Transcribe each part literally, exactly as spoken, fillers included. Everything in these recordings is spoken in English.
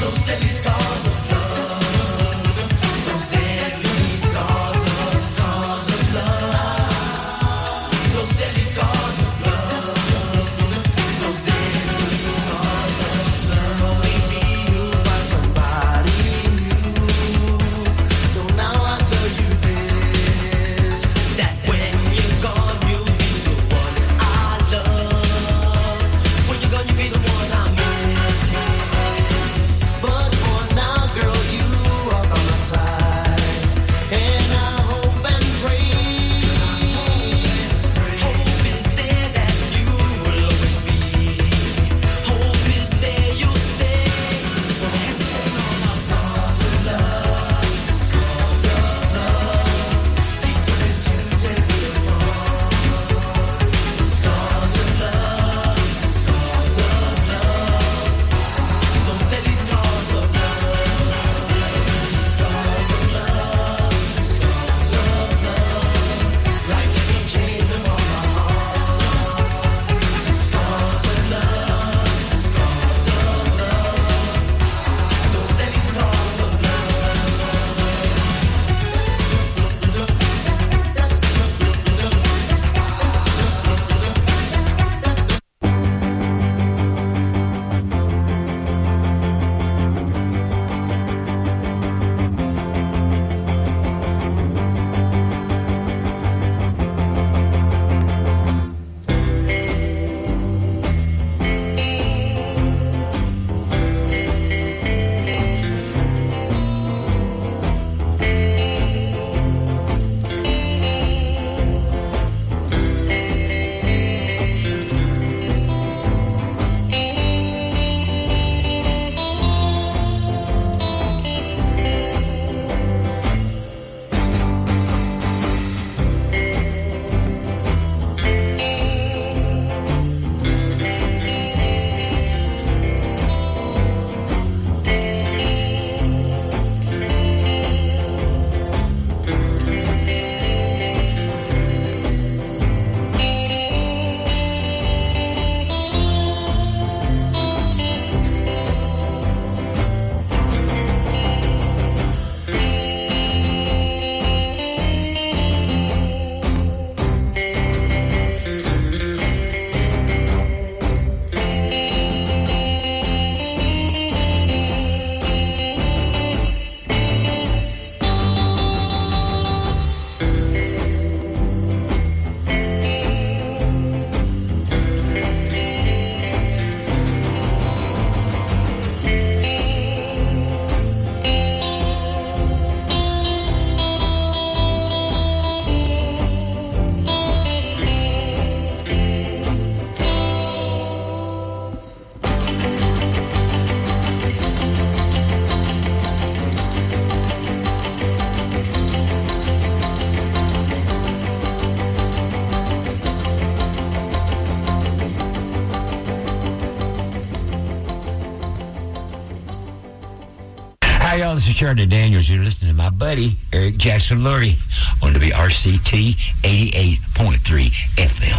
Hi, y'all. This is Charlie Daniels. You're listening to my buddy, Eric Jackson Lurie, on W R C T eighty-eight point three F M.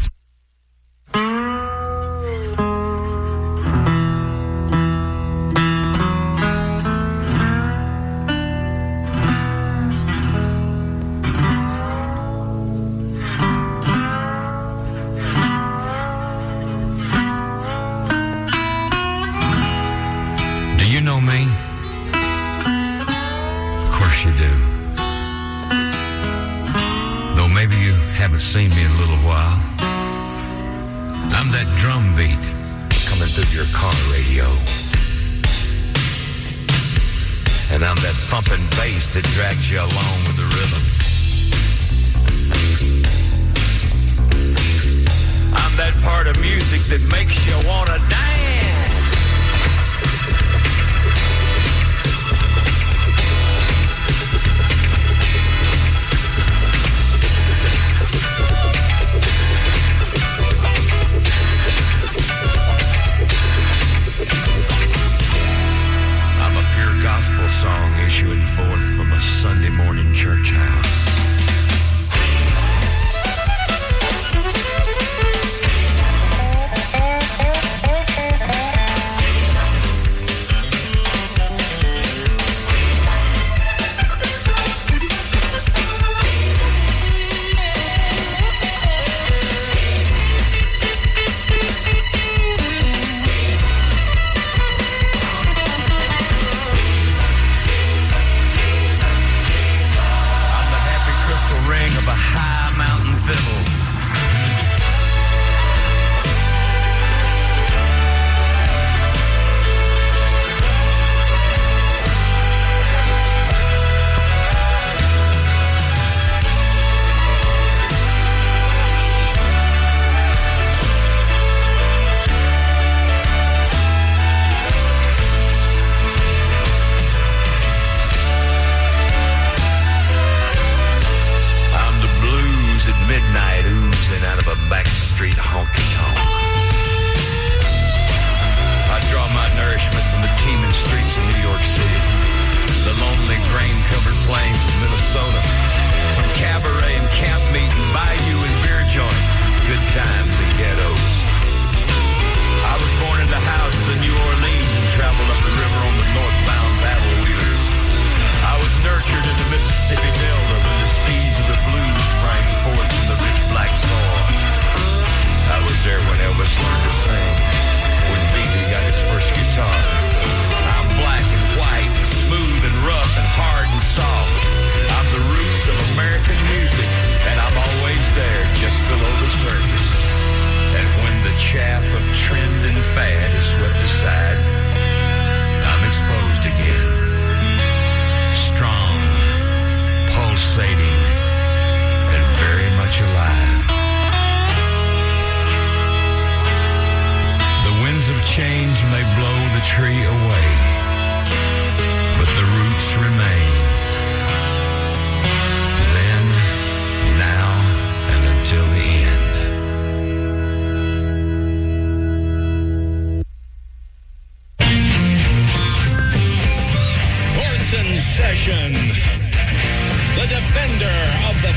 Seen me in a little while. I'm that drum beat coming through your car radio. And I'm that thumping bass that drags you along with the rhythm. I'm that part of music that makes you want to dance. Gospel song issuing forth from a Sunday morning church house.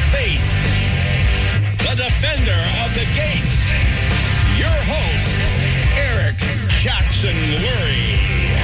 faith, the defender of the gates, your host, Eric Jackson Lurie.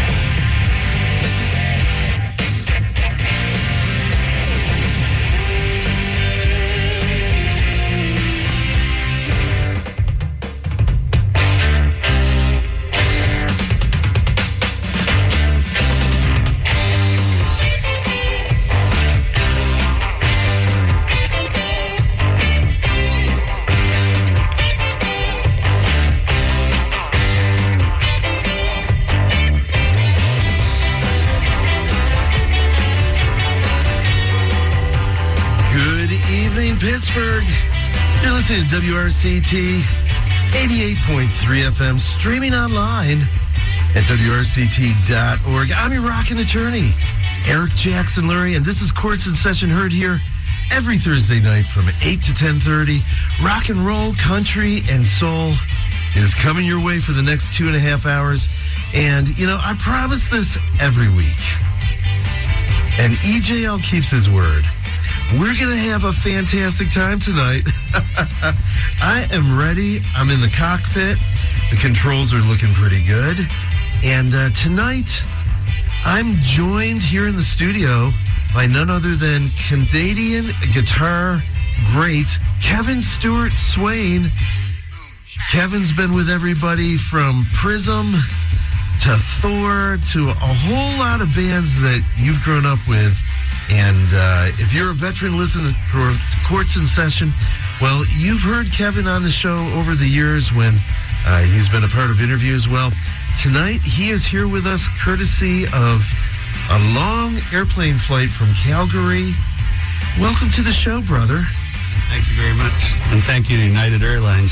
Pittsburgh, you're listening to W R C T eighty-eight point three F M, streaming online at W R C T dot org. I'm your rockin' attorney, Eric Jackson Lurie, and this is Courts in Session, heard here every Thursday night from eight to ten thirty. Rock and roll, country, and soul is coming your way for the next two and a half hours. And, you know, I promise this every week. And E J L keeps his word. We're going to have a fantastic time tonight. I am ready. I'm in the cockpit. The controls are looking pretty good. And uh, tonight, I'm joined here in the studio by none other than Canadian guitar great Kevin Stewart Swain. Kevin's been with everybody from Prism to Thor to a whole lot of bands that you've grown up with. And uh, if you're a veteran listening to Courts in Session, well, you've heard Kevin on the show over the years when uh, he's been a part of interviews. Well, tonight he is here with us courtesy of a long airplane flight from Calgary. Welcome to the show, brother. Thank you very much. And thank you to United Airlines.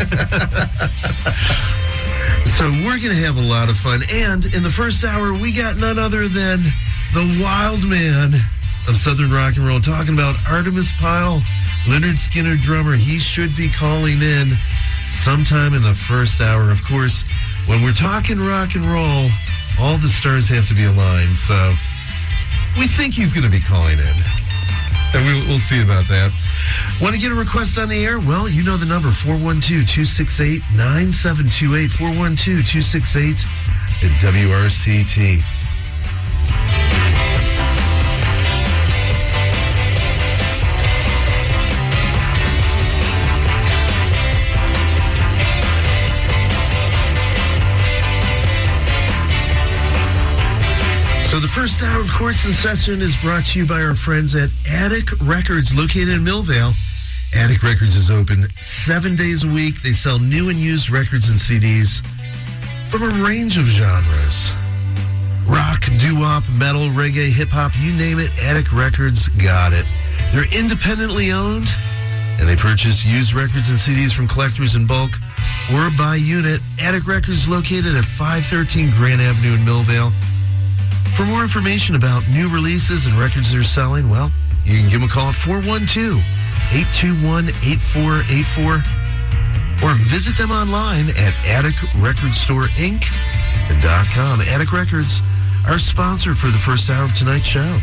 So we're going to have a lot of fun. And in the first hour, we got none other than the wild man of Southern rock and roll, talking about Artemis Pyle, Leonard Skinner drummer. He should be calling in sometime in the first hour. Of course, when we're talking rock and roll, all the stars have to be aligned. So we think he's going to be calling in. And we'll, we'll see about that. Want to get a request on the air? Well, you know the number, four one two, two six eight, nine seven two eight, four one two, two six eight at W R C T. So the first hour of Courts in Session is brought to you by our friends at Attic Records, located in Millvale. Attic Records is open seven days a week. They sell new and used records and C Ds from a range of genres. Rock, doo-wop, metal, reggae, hip-hop, you name it, Attic Records got it. They're independently owned, and they purchase used records and C Ds from collectors in bulk or by unit. Attic Records located at five thirteen Grand Avenue in Millvale. For more information about new releases and records they're selling, well, you can give them a call at four one two, eight two one, eight four eight four or visit them online at attic record store inc dot com. Attic Records, our sponsor for the first hour of tonight's show.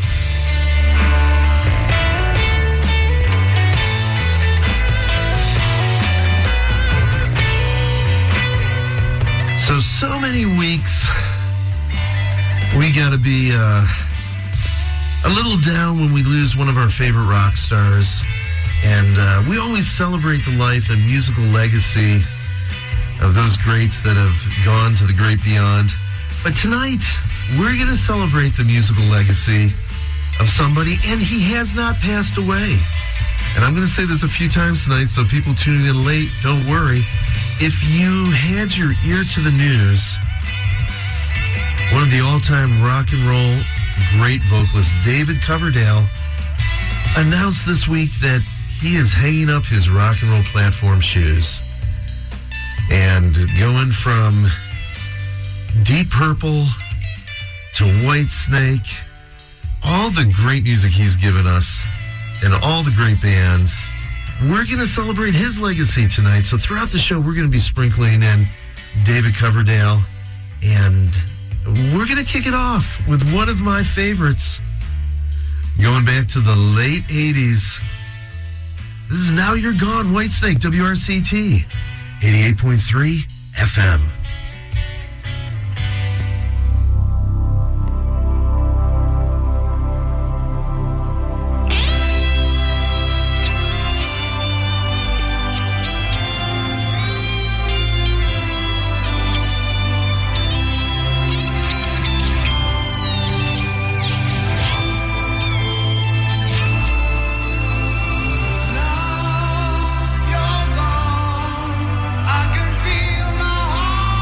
So, so many weeks we got to be uh, a little down when we lose one of our favorite rock stars. And uh, we always celebrate the life and musical legacy of those greats that have gone to the great beyond. But tonight, we're going to celebrate the musical legacy of somebody, and he has not passed away. And I'm going to say this a few times tonight, so people tuning in late, don't worry. If you had your ear to the news, one of the all-time rock and roll great vocalists, David Coverdale, announced this week that he is hanging up his rock and roll platform shoes and going from Deep Purple to Whitesnake, all the great music he's given us and all the great bands. We're going to celebrate his legacy tonight. So throughout the show, we're going to be sprinkling in David Coverdale, and we're going to kick it off with one of my favorites, going back to the late eighties. This is Now You're Gone, Whitesnake, W R C T, eighty-eight point three F M. You're gone. I can feel my heart.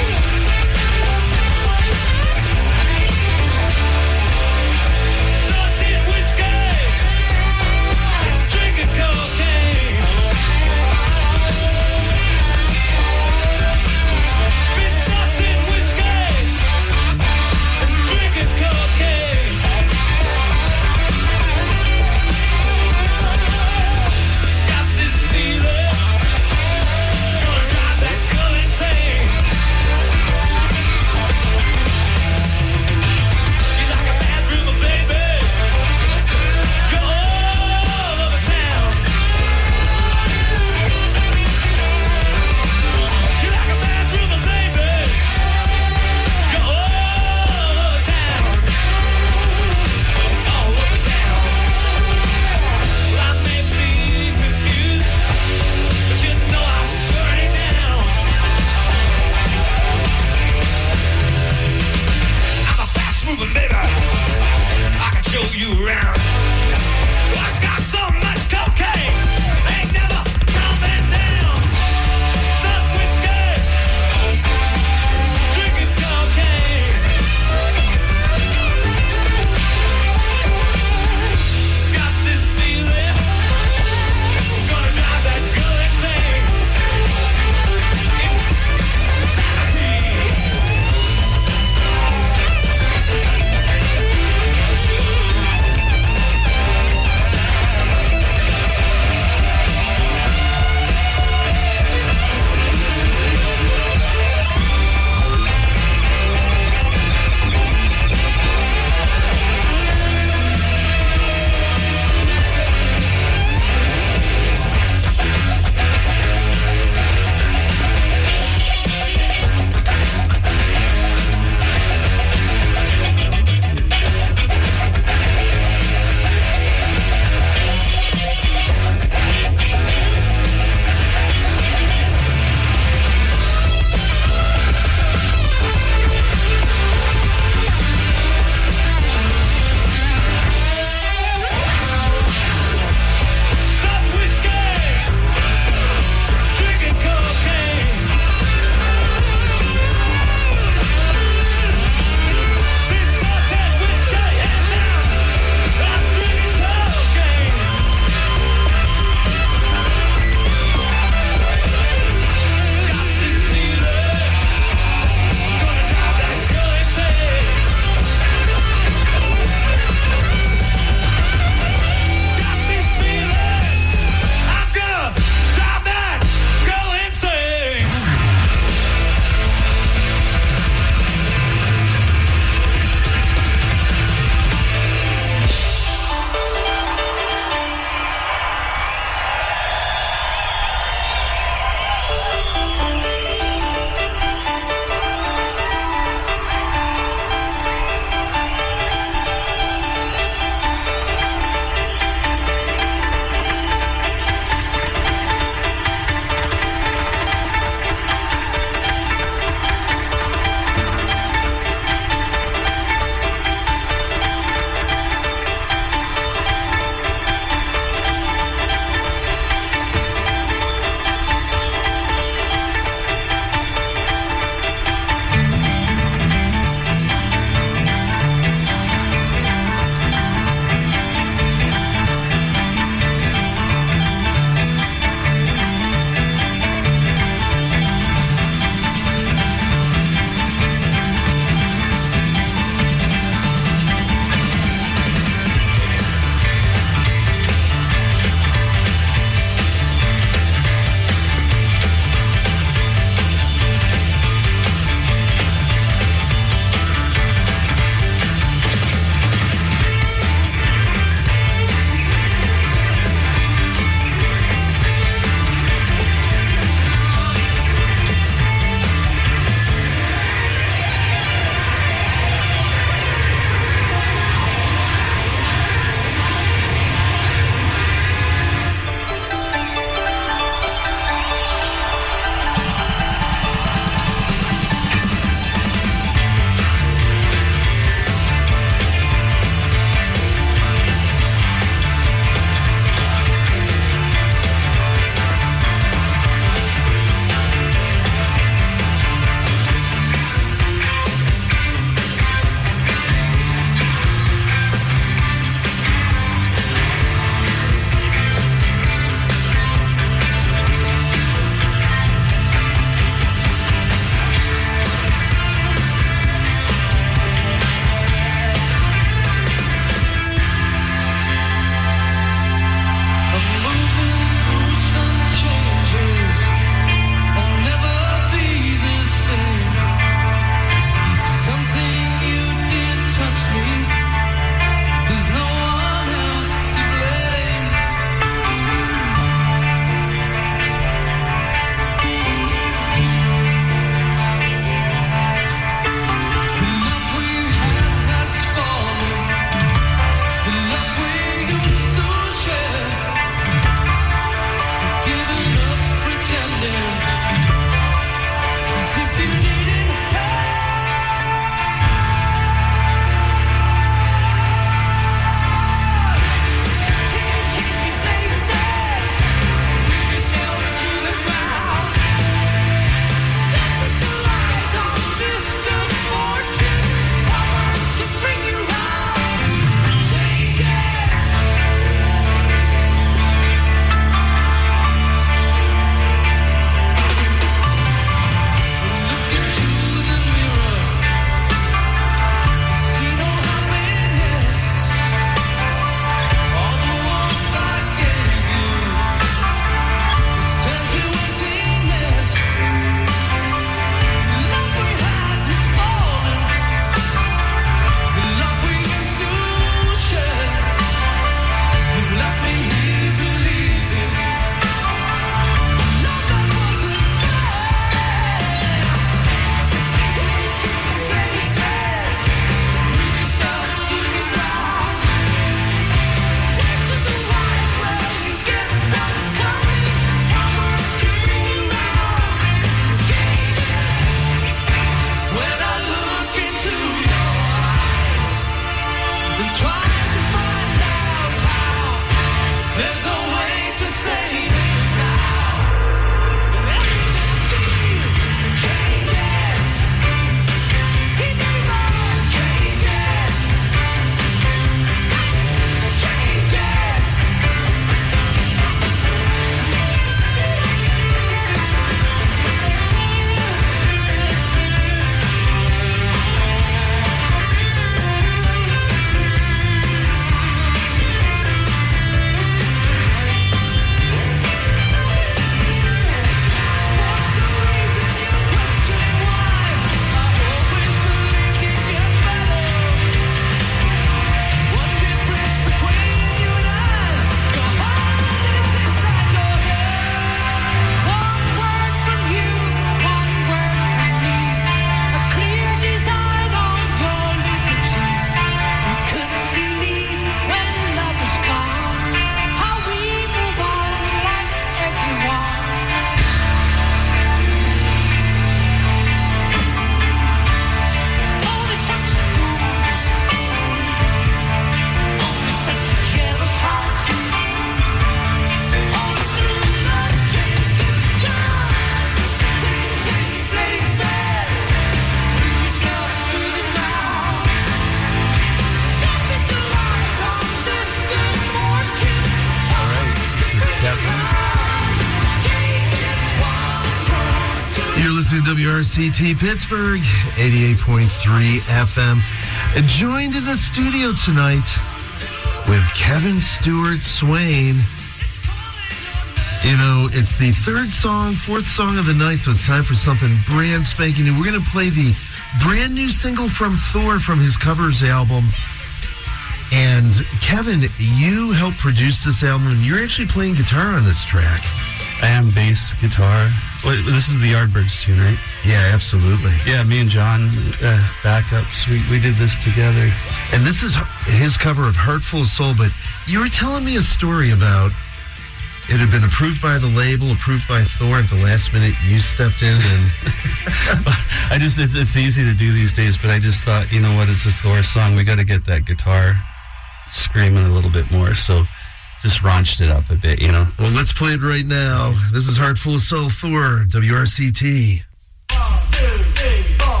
R C T Pittsburgh, eighty-eight point three F M. Joined in the studio tonight with Kevin Stewart Swain. You know, it's the third song, fourth song of the night, so it's time for something brand spanking new. We're going to play the brand new single from Thor from his covers album. And Kevin, you helped produce this album, and you're actually playing guitar on this track. I am bass, guitar. Well, this is the Yardbirds tune, right? Yeah, absolutely. Yeah, me and John, uh, backups, we, we did this together. And this is his cover of Heartful of Soul, but you were telling me a story about it had been approved by the label, approved by Thor. At the last minute, you stepped in and... I just, it's, it's easy to do these days, but I just thought, you know what, it's a Thor song. We got to get that guitar screaming a little bit more, so just raunched it up a bit, you know. Well, let's play it right now. This is Heartful of Soul, Thor, W R C T. One, two, three, four.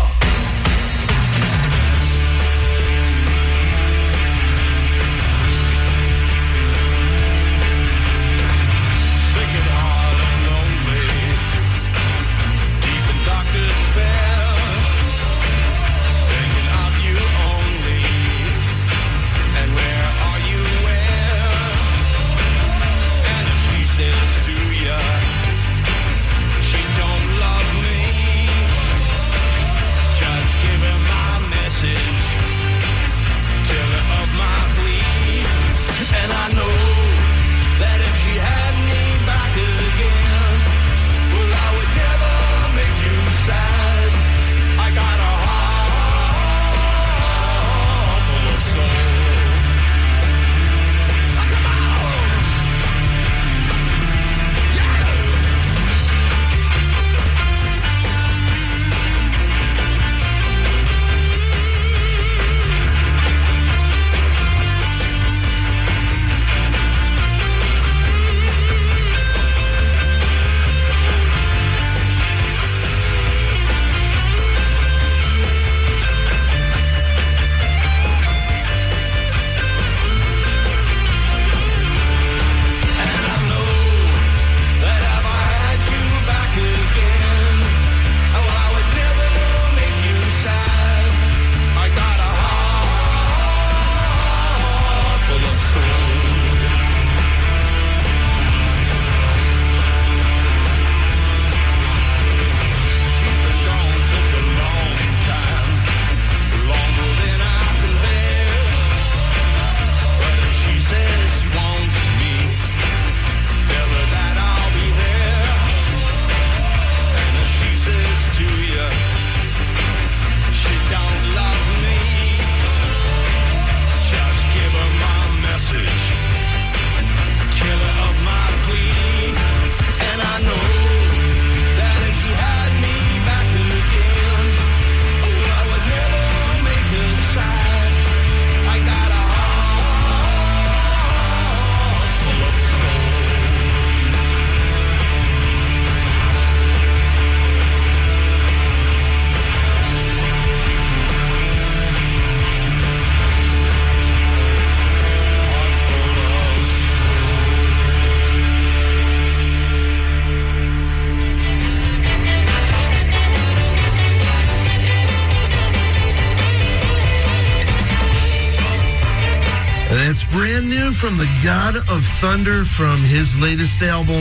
That's brand new from the God of Thunder from his latest album,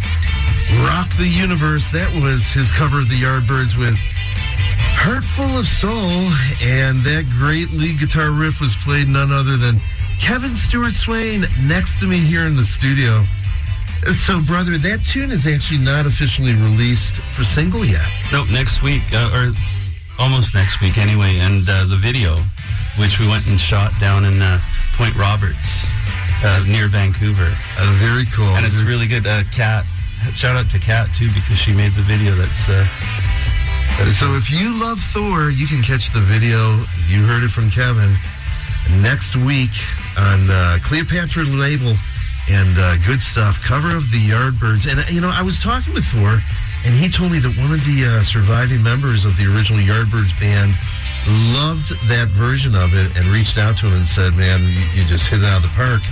Rock the Universe. That was his cover of the Yardbirds with Heartful of Soul. And that great lead guitar riff was played none other than Kevin Stewart Swain next to me here in the studio. So, brother, that tune is actually not officially released for single yet. Nope, next week, uh, or almost next week anyway. And uh, the video, which we went and shot down in uh, Point Roberts, uh, near Vancouver. Uh, very cool. And it's really good. Uh, Kat, shout out to Kat, too, because she made the video. That's... Uh, that's so if you love Thor, you can catch the video. You heard it from Kevin. Next week on uh, Cleopatra label and uh, good stuff, cover of the Yardbirds. And, you know, I was talking with Thor, and he told me that one of the uh, surviving members of the original Yardbirds band loved that version of it and reached out to him and said, man, you, you just hit it out of the park.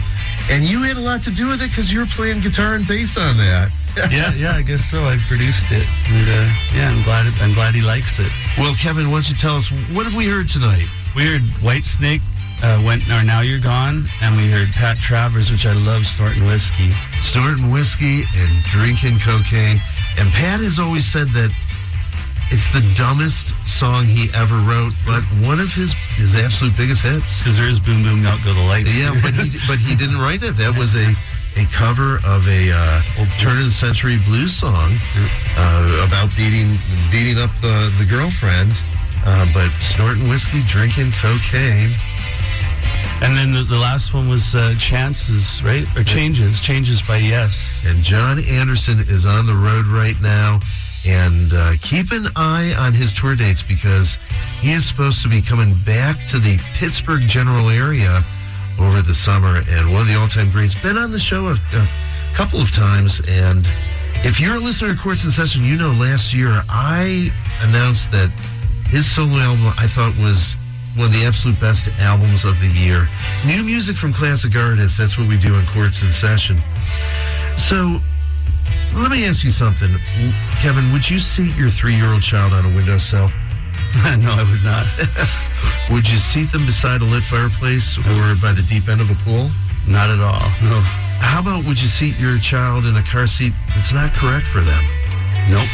And you had a lot to do with it because you were playing guitar and bass on that. yeah, yeah, I guess so. I produced it, and uh, yeah, I'm glad. It, I'm glad he likes it. Well, Kevin, why don't you tell us, what have we heard tonight? We heard Whitesnake, uh, went or Now You're Gone, and we heard Pat Travers, which I love, Snorting Whiskey. Snorting whiskey and drinking cocaine. And Pat has always said that it's the dumbest song he ever wrote, but one of his his absolute biggest hits. Because there is Boom Boom Out Go the Lights. Yeah, but he but he didn't write that. That was a a cover of a uh, turn of the century blues song uh, about beating beating up the the girlfriend. Uh, but snorting whiskey, drinking cocaine. And then the, the last one was uh, Chances, right? Or Changes. Changes by Yes. And John Anderson is on the road right now. And uh, keep an eye on his tour dates because he is supposed to be coming back to the Pittsburgh general area over the summer. And one of the all-time greats, been on the show a, a couple of times. And if you're a listener to Quartz in Session, you know last year I announced that his solo album I thought was one of the absolute best albums of the year. New music from classic artists, that's what we do in Quartz in Session. So let me ask you something. Kevin, would you seat your three-year-old child on a windowsill? No, I would not. Would you seat them beside a lit fireplace or by the deep end of a pool? Not at all, no. How about would you seat your child in a car seat that's not correct for them? Nope.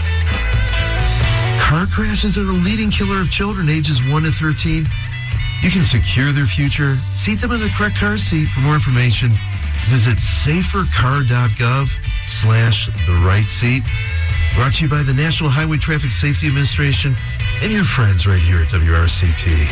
Car crashes are the leading killer of children ages one to thirteen. You can secure their future. Seat them in the correct car seat. For more information, visit safercar.gov slash the right seat. Brought to you by the National Highway Traffic Safety Administration and your friends right here at W R C T.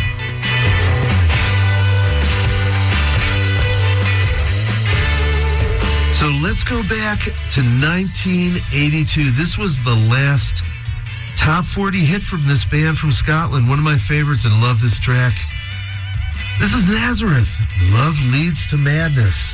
So let's go back to nineteen eighty-two. This was the last top forty hit from this band from Scotland. One of my favorites, and love this track. This is Nazareth. Love Leads to Madness.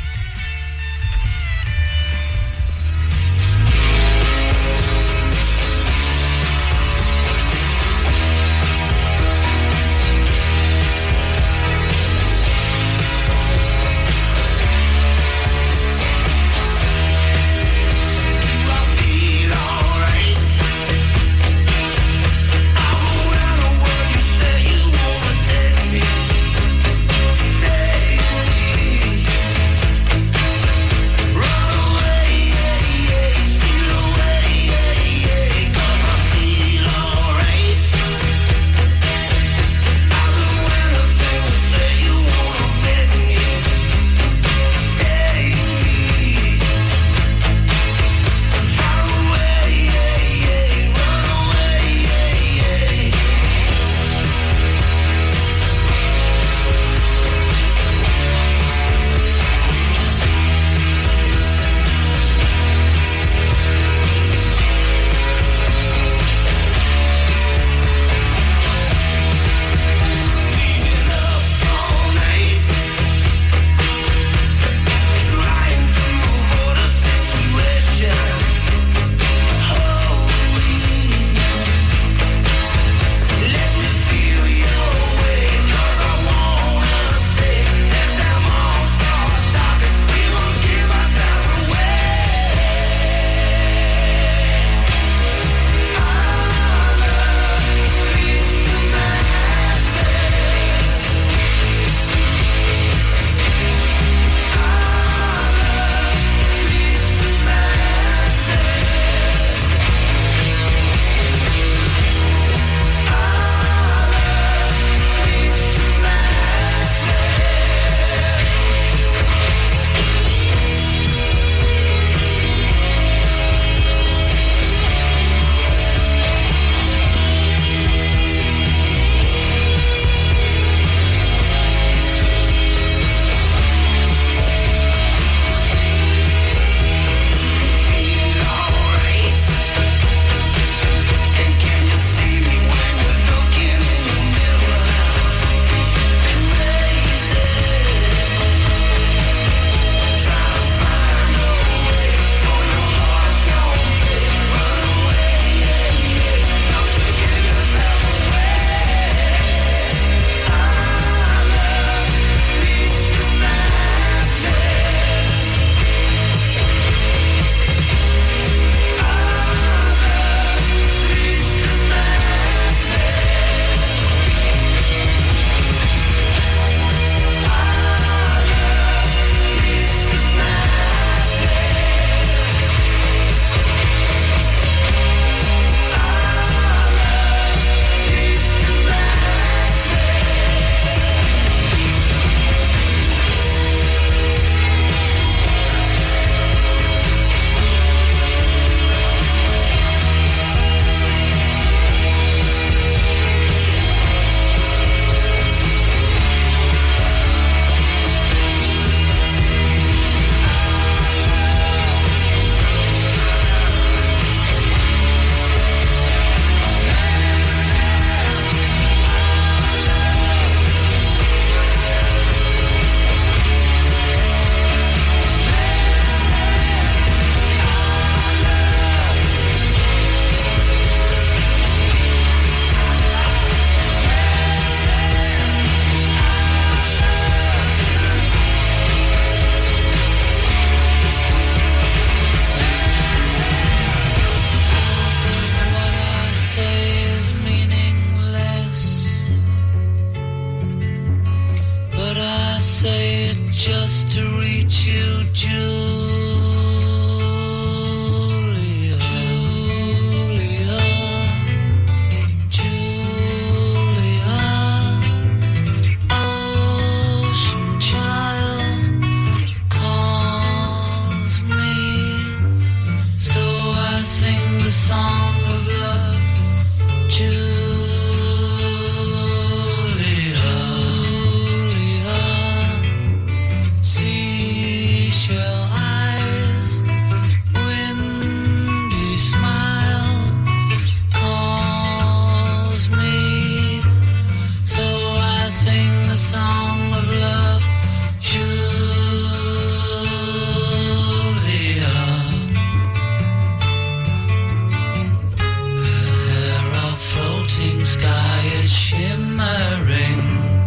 Say just to reach you, Julia. Song of love, Julia, Julia, seashell eyes, windy smile, calls me, so I sing the song of love, Julia. Sky is shimmering,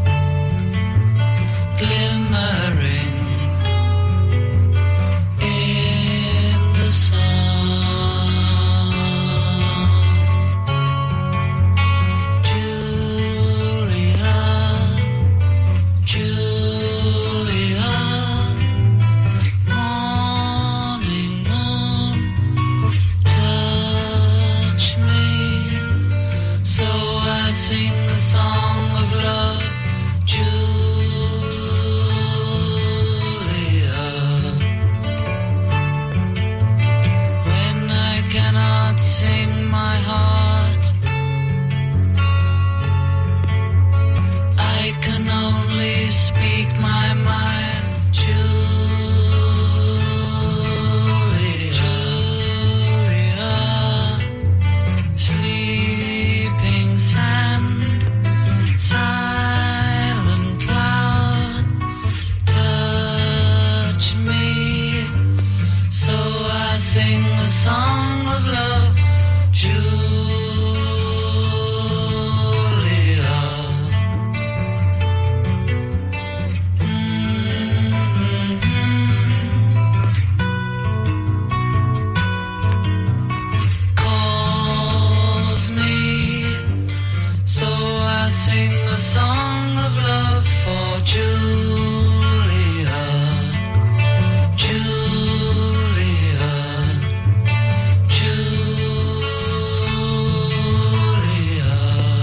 glimmering in the sun. Julia, Julia, morning moon, touch me. So I sing the song of love, Julia. When I cannot sing my heart, I can only speak my mind, Julia, Julia. Sleeping sand, silent cloud, touch me, so I sing the song of love, Julia. Mm-hmm. Calls me, so I sing a song of love for Julia, Julia, Julia.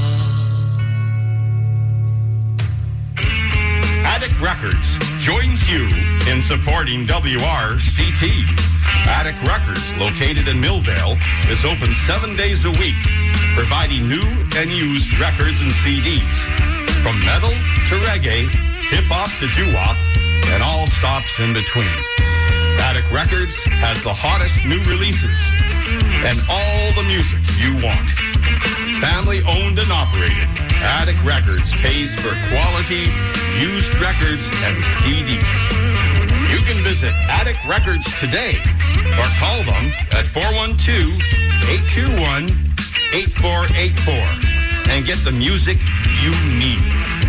Attic Records joins you in supporting W R C T. Attic Records, located in Millvale, is open seven days a week, providing new and used records and C Ds. From metal to reggae, hip-hop to doo-wop, and all stops in between. Attic Records has the hottest new releases and all the music you want. Family owned and operated, Attic Records pays for quality used records and C Ds. You can visit Attic Records today or call them at four one two, eight two one, eight four eight four and get the music you need.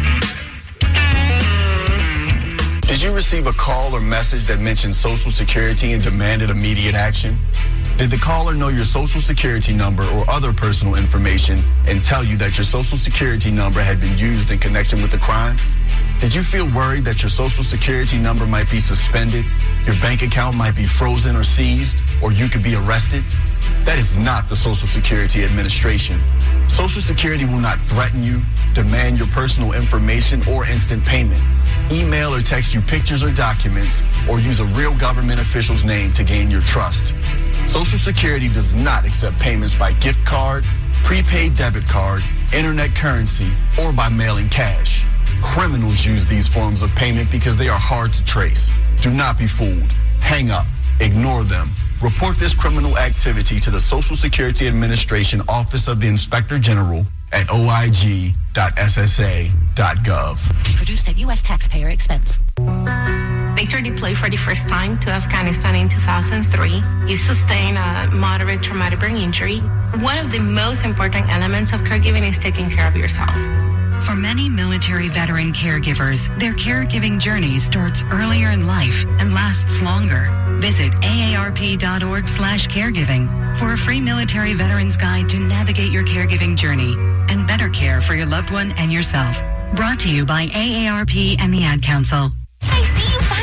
Did you receive a call or message that mentioned Social Security and demanded immediate action? Did the caller know your Social Security number or other personal information and tell you that your Social Security number had been used in connection with the crime? Did you feel worried that your Social Security number might be suspended, your bank account might be frozen or seized, or you could be arrested? That is not the Social Security Administration. Social Security will not threaten you, demand your personal information, or instant payment, email or text you pictures or documents, or use a real government official's name to gain your trust. Social Security does not accept payments by gift card, prepaid debit card, internet currency, or by mailing cash. Criminals use these forms of payment because they are hard to trace. Do not be fooled. Hang up. Ignore them. Report this criminal activity to the Social Security Administration Office of the Inspector General at O I G dot S S A dot gov. Produced at U S taxpayer expense. Victor deployed for the first time to Afghanistan in two thousand three. He sustained a moderate traumatic brain injury. One of the most important elements of caregiving is taking care of yourself. For many military veteran caregivers, their caregiving journey starts earlier in life and lasts longer. Visit A A R P dot org slash caregiving for a free military veterans guide to navigate your caregiving journey and better care for your loved one and yourself. Brought to you by A A R P and the Ad Council. I see you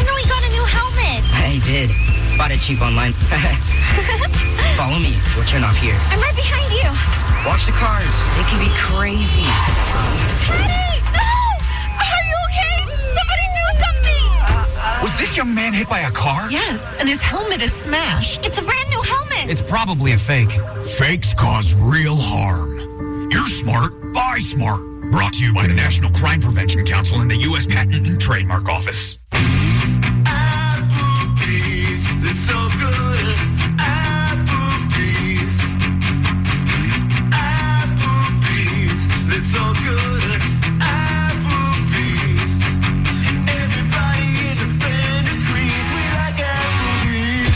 he did. Bought it cheap online. Follow me. We'll turn off here. I'm right behind you. Watch the cars. They can be crazy. Patty! No! Are you okay? Somebody do something! Was this young man hit by a car? Yes, and his helmet is smashed. It's a brand new helmet. It's probably a fake. Fakes cause real harm. You're smart. Buy smart. Brought to you by the National Crime Prevention Council and the U S Patent and Trademark Office. Applebee's, it's so good. Applebee's. Applebee's, it's so good. Applebee's. Everybody in the band agrees we like Applebee's.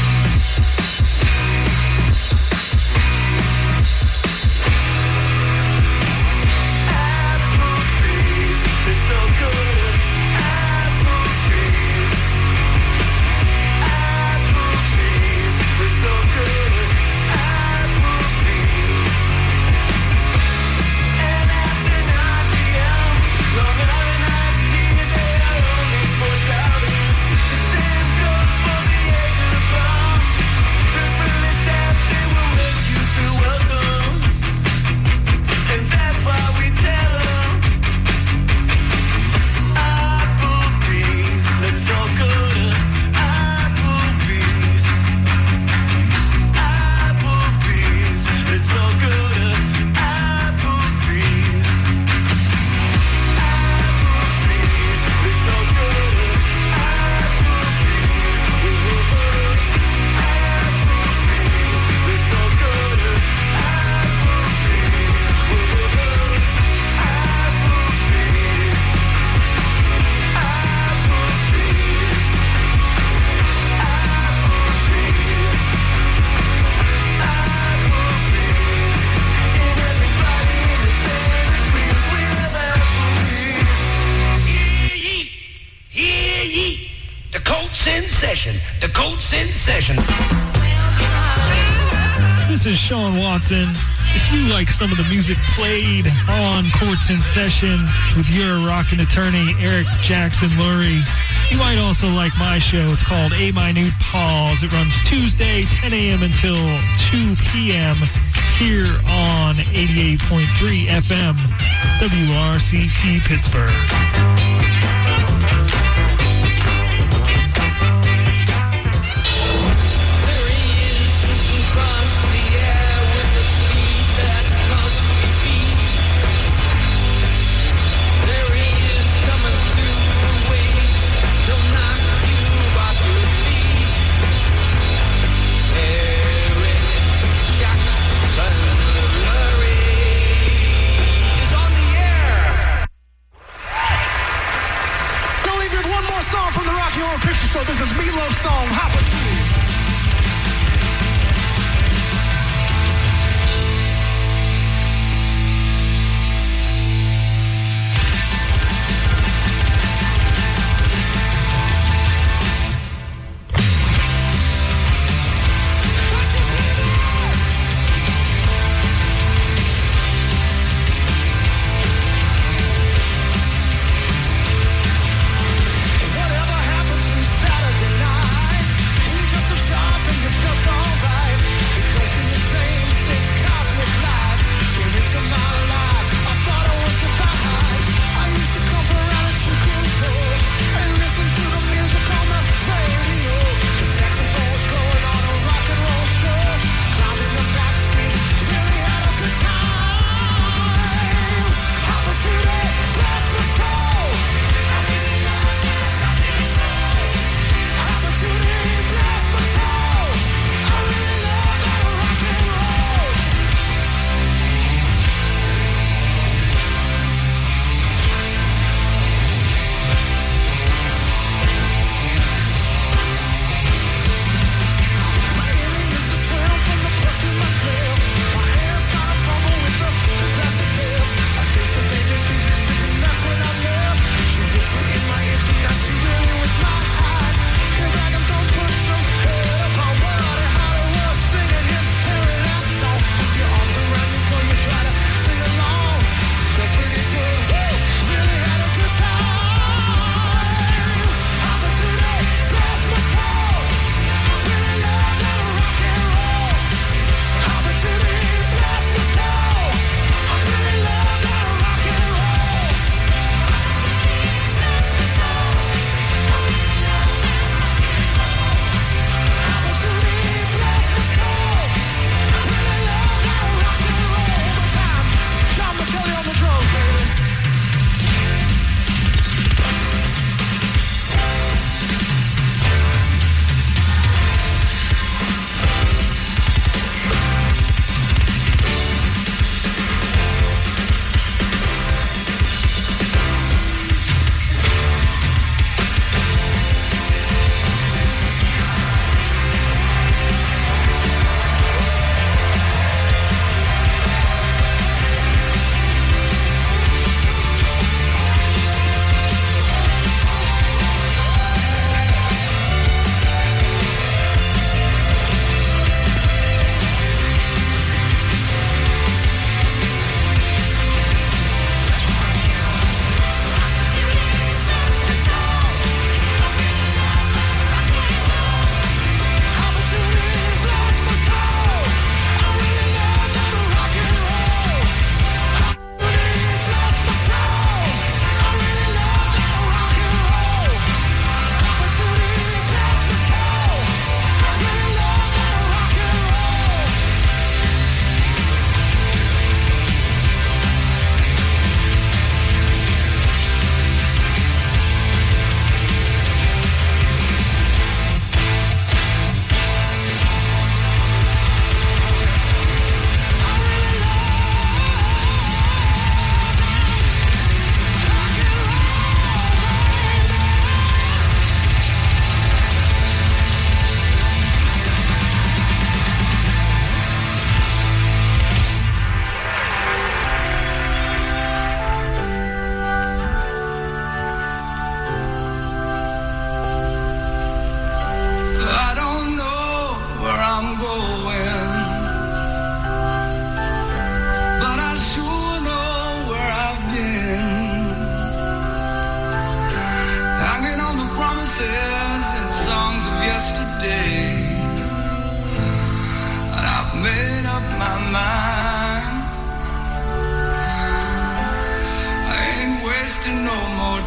Applebee's, it's so good. Applebee's. Applebee's, it's so good. Applebee's. And after nine p.m., long island iced teas, they are only four dollars. The same goes for the egg and the bomb. The friendly staff, they will make you feel welcome. And that's why we tell them Applebee's, it's so good. Applebee's. Applebee's, it's so good. Applebee's. Applebee's, it's so good. Applebee's. Applebee's, it's so good. Hear ye! The Colts in session. The Colts in session. This is Sean Watson. If you like some of the music played on Courts in Session with your rockin' attorney, Eric Jackson Lurie, you might also like my show. It's called A Minute Pause. It runs Tuesday, ten a.m. until two p.m. here on eighty-eight point three F M, W R C T Pittsburgh.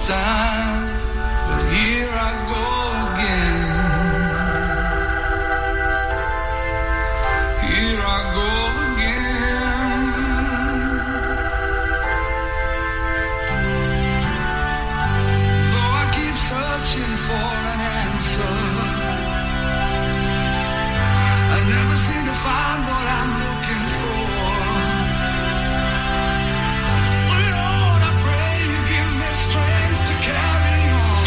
time, but here I go again. Here I go again. Though I keep searching for an answer, I never seem to find what I'm looking for. Oh Lord, I pray you give me strength to carry on,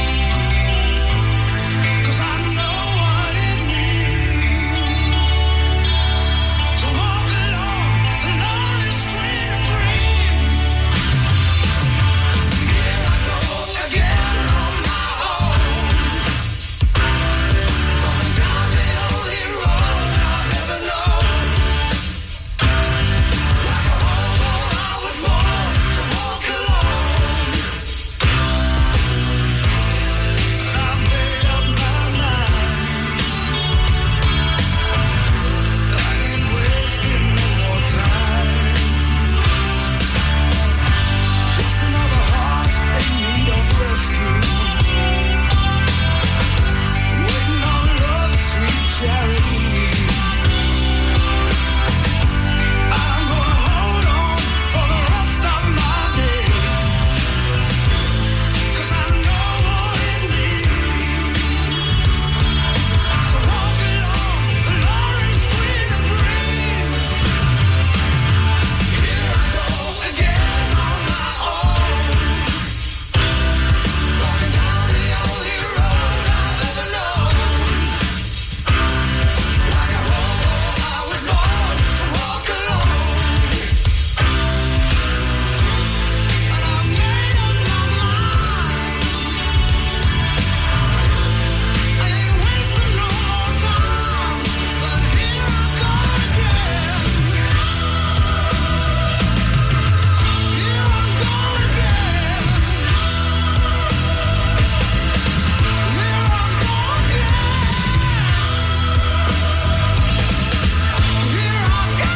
'cause I know what it means to walk along the lonely street of dreams. Here I go again on my own, going down the only road I've ever known. Like a hobo, I was born to walk alone. I've made up my mind. I ain't wasting no more time. Just another heart in need of rescue, waiting on love's sweet charity. I'm gonna hold on for the rest of my days, 'cause I know what it means to walk along the lonely street of dreams. Here I go again on my own, going down the only road I've ever known. Like a hobo, I was born to walk alone. And I've made up my mind. I ain't wasting no more time, but here I go again. Here I go again. Here I go again. Here I go.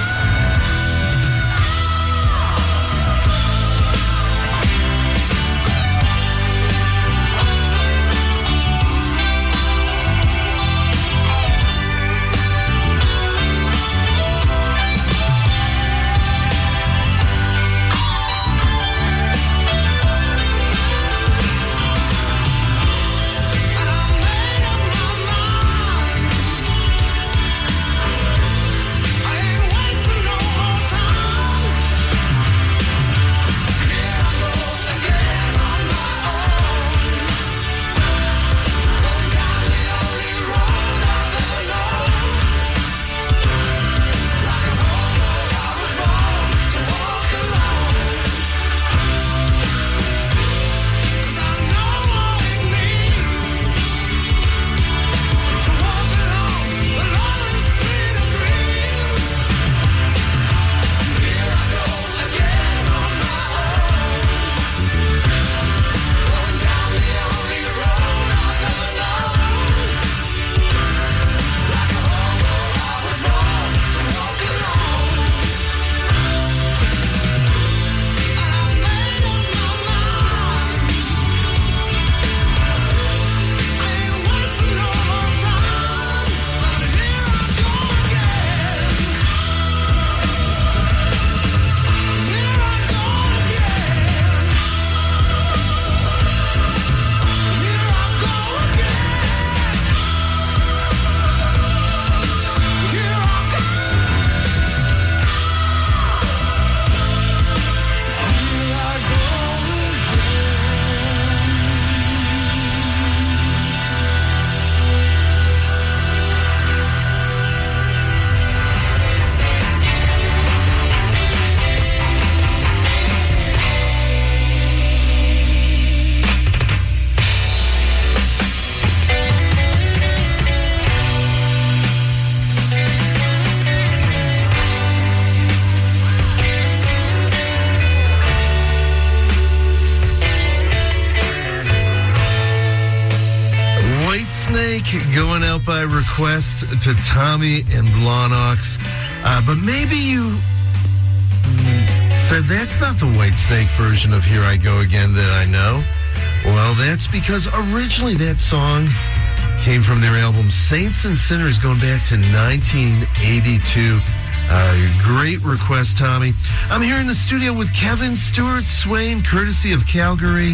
Going out by request to Tommy and Blawnox. Uh, but maybe you said that's not the Whitesnake version of Here I Go Again that I know. Well, that's because originally that song came from their album Saints and Sinners going back to nineteen eighty-two. Uh, great request, Tommy. I'm here in the studio with Kevin Stewart Swain, courtesy of Calgary.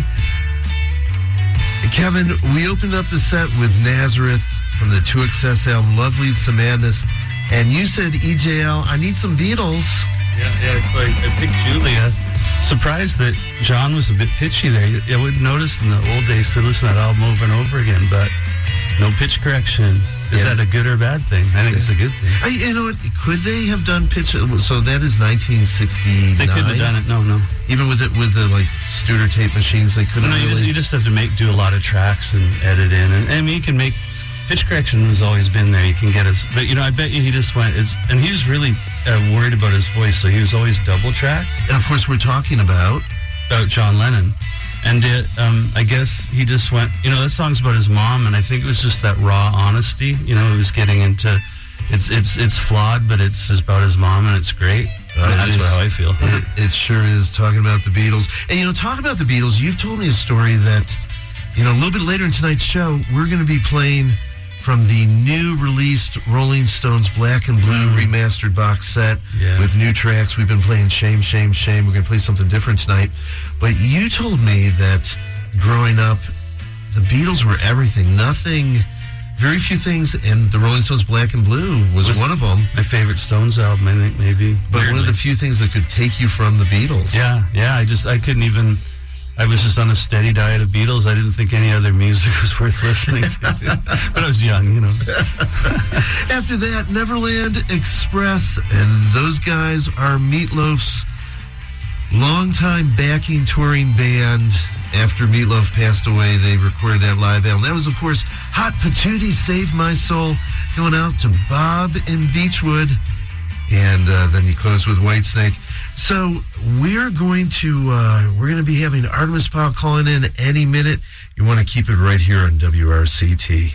Kevin, we opened up the set with Nazareth from the two X S album Love Leads to Madness, and you said, E J L, I need some Beatles. Yeah, yeah, it's like I picked Julia. Surprised that John was a bit pitchy there. I would notice in the old days to listen to that album over and over again, but no pitch correction. Is yeah. that a good or bad thing? I think yeah. it's a good thing. I, you know what? Could they have done pitch? So that is nineteen sixty-nine. They couldn't have done it. No, no. Even with it with the like Studer tape machines, they couldn't. No, you, really... just, you just have to make do a lot of tracks and edit in, and I mean you can make pitch correction has always been there. You can get us, but you know I bet you he just went. It's, and he was really uh, worried about his voice, so he was always double tracked. And of course, we're talking about about John Lennon. And it, um, I guess he just went, you know, that song's about his mom, and I think it was just that raw honesty. You know, it was getting into, it's it's it's flawed, but it's about his mom, and it's great. Uh, that's is, how I feel. It, it sure is, talking about the Beatles. And, you know, talking about the Beatles, you've told me a story that, you know, a little bit later in tonight's show, we're going to be playing from the new released Rolling Stones Black and Blue mm. remastered box set yeah. with new tracks. We've been playing Shame, Shame, Shame. We're going to play something different tonight. But you told me that growing up, the Beatles were everything. Nothing, very few things, and the Rolling Stones Black and Blue was, was one of them. My favorite Stones album, I think, maybe. But weirdly. one of the few things that could take you from the Beatles. Yeah, yeah. I just, I couldn't even... I was just on a steady diet of Beatles. I didn't think any other music was worth listening to. But I was young, you know. After that, Neverland Express, and those guys are Meatloaf's longtime backing touring band. After Meatloaf passed away, they recorded that live album. That was, of course, Hot Patootie, Save My Soul, going out to Bob in Beechwood. And uh, then you close with Whitesnake. So we're going to uh, we're going to be having Artemis Powell calling in any minute. You want to keep it right here on W R C T.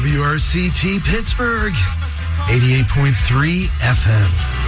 W R C T Pittsburgh, eighty-eight point three F M.